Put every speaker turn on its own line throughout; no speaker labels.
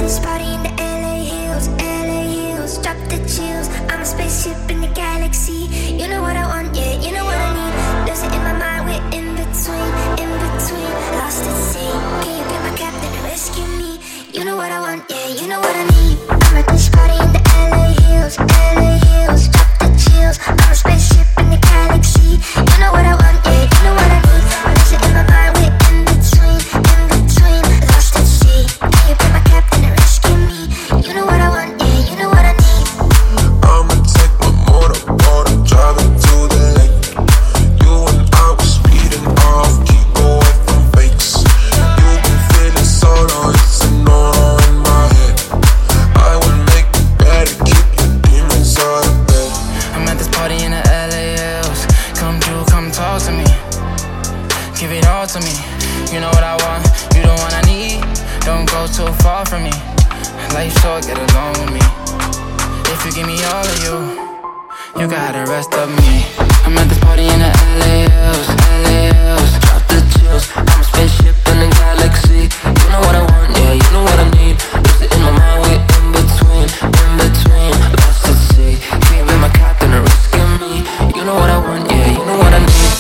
this party in the LA hills, LA hills. Drop the chills. I'm a spaceship in the galaxy. You know what I want, yeah, you know what I need. Lose it in my mind, we're in between, in between. Lost at sea. Can you be my captain and rescue me? You know what I want, yeah, you know what I need. I'm at this party in the LA hills, LA hills. Drop the chills. I'm a spaceship in the galaxy. You know what I want, yeah, you know what I need. Lose it in my mind, we're in between, in between. Lost at sea. Can you be my captain and rescue me? You know what I want, yeah, you know what I need.
I'ma take my motorboat and drive it to the lake. You and I were speeding off, keep away from fakes. You been feeling so long, it's a no-no in my head. I will make it better, keep your demons out of bed.
I'm at this party in the LA hills. Come through, come talk to me. Give it all to me. You know what I want, you the one I need. Don't go too far from me. Life short, get along with me. If you give me all of you, you got the rest of me. I'm at this party in the LA hills, LA hills. Drop the chills. I'm a spaceship in the galaxy. You know what I want, yeah, you know what I need. Lose it in my mind, we're in between, in between. Lost at sea. Can't be my captain or risking me. You know what I want, yeah, you know what I need.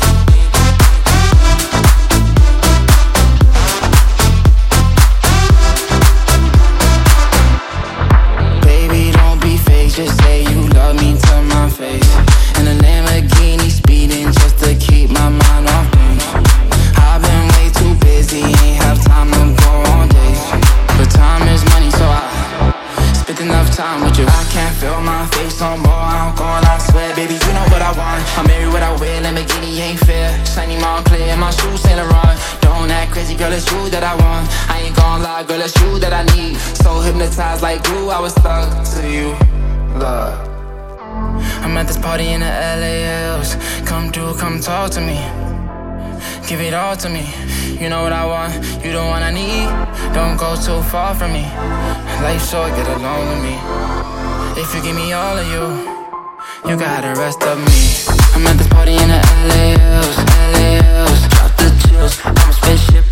Baby, don't be fake, just say you love me to my face. In a Lamborghini speeding just to keep my mind off things. I've been way too busy, ain't have time to go on dates. But time is money, so I spent enough time with you. I can't feel my face no more, I'm going, I swear. Baby, you know what I want, I'm married what I wear. Lamborghini ain't fair, shiny Montclair, my shoes Saint Laurent. Don't act crazy, girl, it's you that I want. I ain't gon' lie, girl, it's you that I need. So hypnotized like glue, I was stuck to you, love. I'm at this party in the LA hills. Come through, come talk to me. Give it all to me. You know what I want, you the one I need. Don't go too far from me. Life short, get along with me. If you give me all of you, you got the rest of me. I'm at this party in the LA hills, LA hills. Drop the chills. I'm a spaceship